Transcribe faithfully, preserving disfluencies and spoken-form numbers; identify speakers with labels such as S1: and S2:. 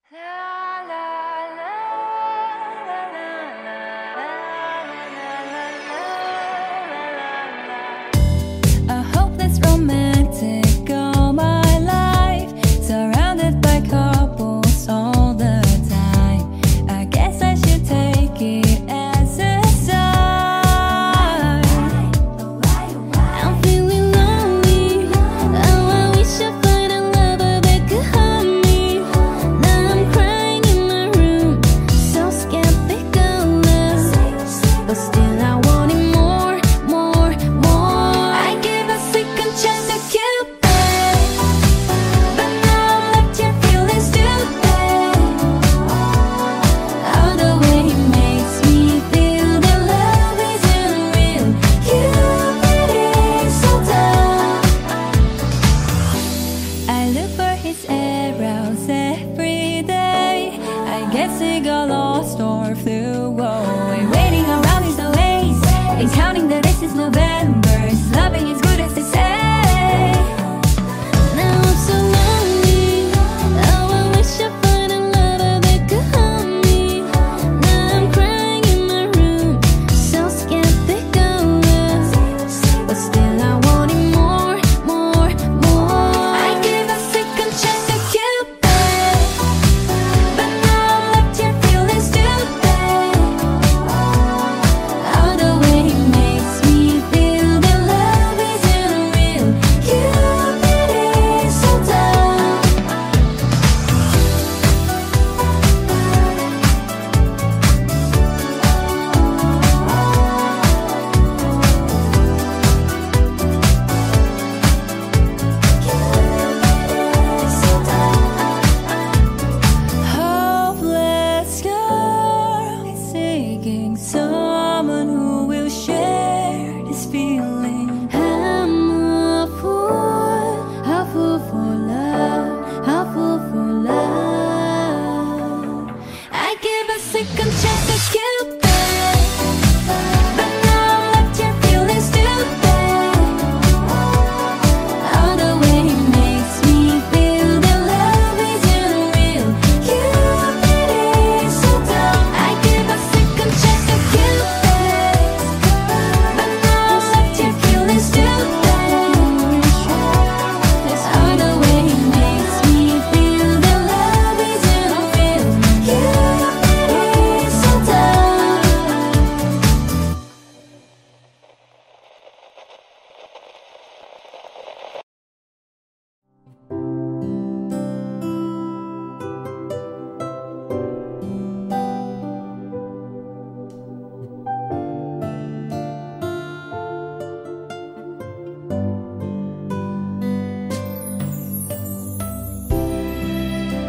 S1: I hope that's romantic all my life, surrounded by couples all the time. I guess I should take it as a sign. I'm feeling lonely. Oh, I wish I find a lover that could hug me. Now I'm crying in my room, so skeptical love, but still I want it more, more, more. I give a second chance to Cupid, but now I'm left here feeling stupid. Oh, the way he makes me feel that love isn't real. Cupid is so dumb. I look for his arrows every day. I guess he got lost or flew away.